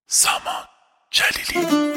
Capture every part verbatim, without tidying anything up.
سامان جلیلی.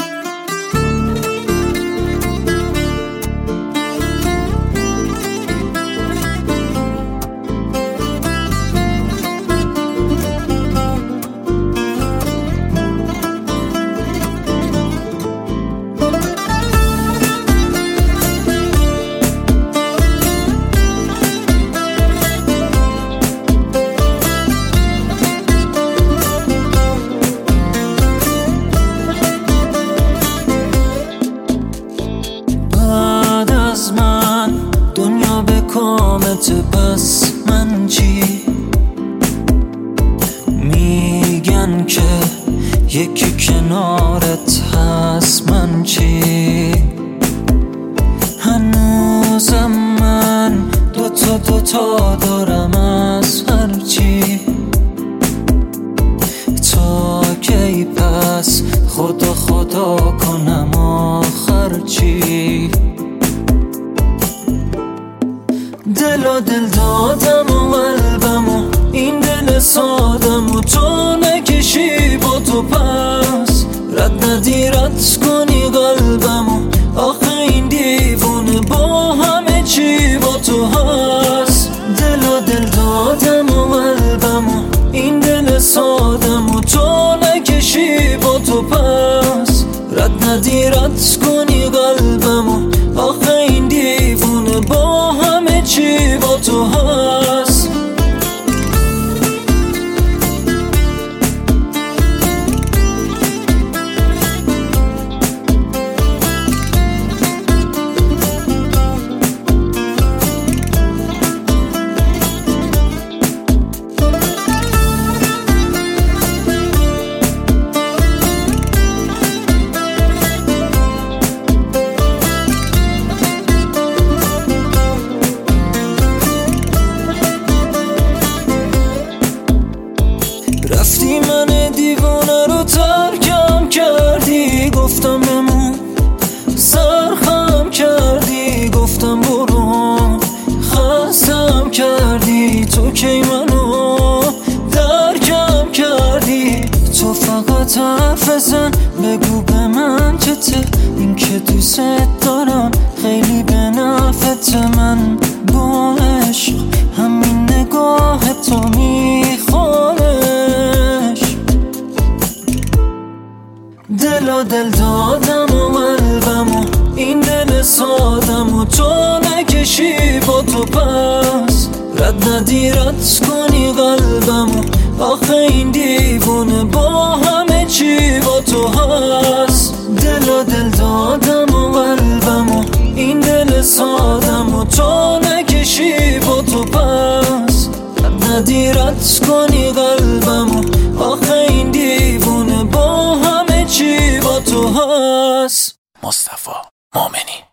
پس من چی میگن که یکی کنارت هست، من چی هنوزم من دوتا دوتا دارم از هر چی. تا کی پس خدا خدا کنم آخر چی؟ دل و دل دادم و قلبم و این دل سادم و تو نکشی با تو پس رد ندی رد کنی قلبم و آخه این دیوونه با همه چی با تو هست. دل و دل دادم و قلبم و این دل سادم و تو نکشی با تو پس رد ندی رد کنی قلبم و آخه این دیوونه با همه چی با تو هست. رفتی من دیوانه رو ترکم کردی، گفتم بمون سرخم کردی، گفتم برو خستم کردی، تو کی منو درکم کردی. تو فقط حرف بزن بگو به من چته، این که دوست دارم خیلی به نفعت. من با عشق همین نگاه تو میخوانش. دل و دل دادم و قلبم و این دل سادم و تو نکشی با تو پس رد ندی رد کنی قلبم و آخه این دیوونه با همه چی با تو هست. دل و دل دادم و قلبم و این دل سادم و تو نکشی با تو پس رد ندی رد کنی قلبم و آخه این دیوونه با همه چی با تو هست. مصطفی مومنی.